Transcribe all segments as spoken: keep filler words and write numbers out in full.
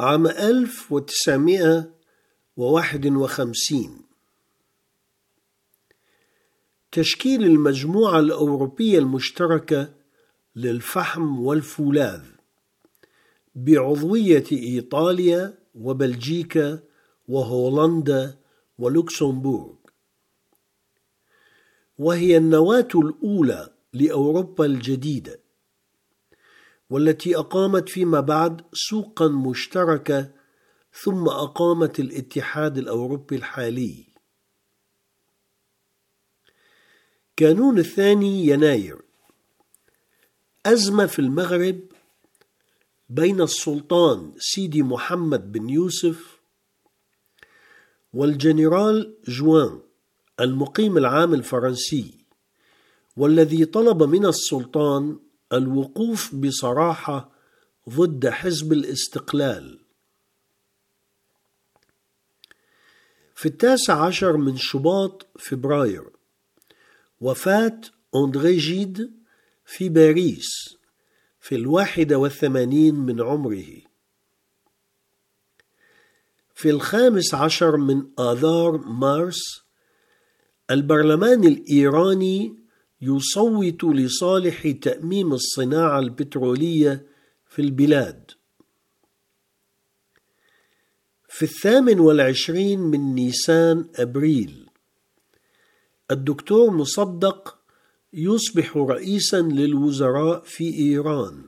عام ألف وتسعمائة وواحد وخمسين تشكيل المجموعة الأوروبية المشتركة للفحم والفولاذ بعضوية إيطاليا وبلجيكا وهولندا ولوكسمبورغ، وهي النواة الأولى لأوروبا الجديدة، والتي أقامت فيما بعد سوقا مشتركة ثم أقامت الاتحاد الأوروبي الحالي. كانون الثاني يناير، أزمة في المغرب بين السلطان سيدي محمد بن يوسف والجنرال جوان المقيم العام الفرنسي، والذي طلب من السلطان الوقوف بصراحة ضد حزب الاستقلال. في التاسع عشر من شباط فبراير، وفاة أندري جيد في باريس في الواحد والثمانين من عمره. في الخامس عشر من آذار مارس، البرلمان الإيراني يصوت لصالح تأميم الصناعة البترولية في البلاد. في الثامن والعشرين من نيسان أبريل، الدكتور مصدق يصبح رئيسا للوزراء في إيران.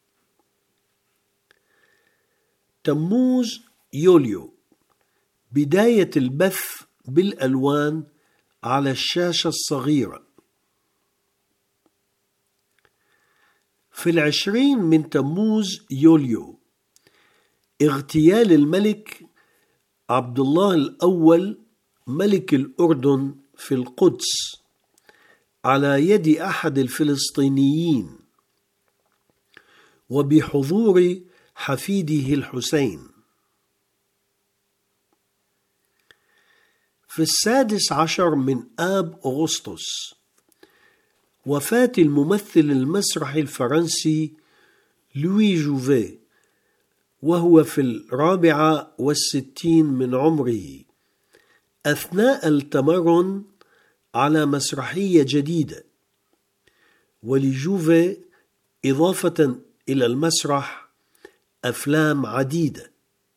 تموز يوليو، بداية البث بالألوان على الشاشة الصغيرة. في العشرين من تموز يوليو، اغتيال الملك عبد الله الأول ملك الأردن في القدس على يد أحد الفلسطينيين وبحضور حفيده الحسين. في السادس عشر من آب أغسطس، وفاة الممثل المسرحي الفرنسي لوي جوفيه وهو في الرابعة والستين من عمره أثناء التمرن على مسرحية جديدة، ولجوفيه إضافة إلى المسرح أفلام عديدة.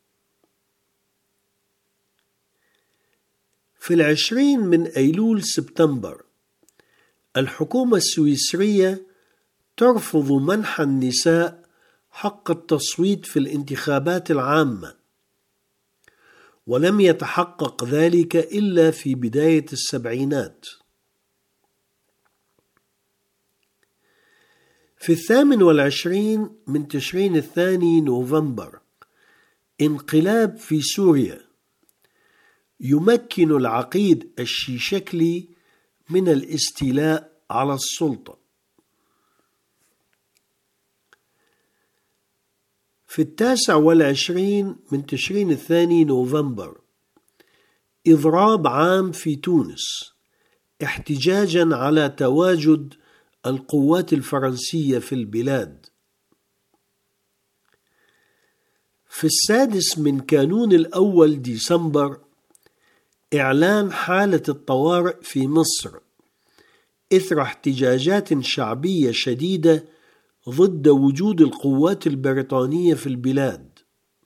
في العشرين من أيلول سبتمبر، الحكومة السويسرية ترفض منح النساء حق التصويت في الانتخابات العامة، ولم يتحقق ذلك إلا في بداية السبعينات. في الثامن والعشرين من تشرين الثاني نوفمبر، انقلاب في سوريا يمكن العقيد الشيشكلي من الاستيلاء على السلطة. في التاسع والعشرين من تشرين الثاني نوفمبر، إضراب عام في تونس احتجاجا على تواجد القوات الفرنسية في البلاد. في السادس من كانون الأول ديسمبر، إعلان حالة الطوارئ في مصر إثر احتجاجات شعبية شديدة ضد وجود القوات البريطانية في البلاد.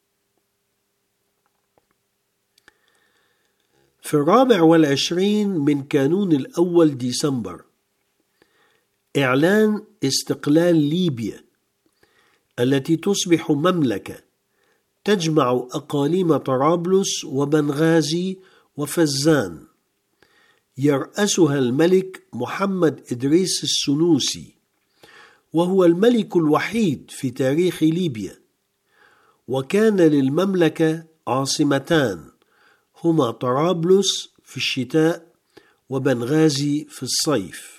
في الرابع والعشرين من كانون الأول ديسمبر، إعلان استقلال ليبيا التي تصبح مملكة تجمع أقاليم طرابلس وبنغازي وفزان، يرأسها الملك محمد إدريس السنوسي، وهو الملك الوحيد في تاريخ ليبيا. وكان للمملكة عاصمتان هما طرابلس في الشتاء وبنغازي في الصيف.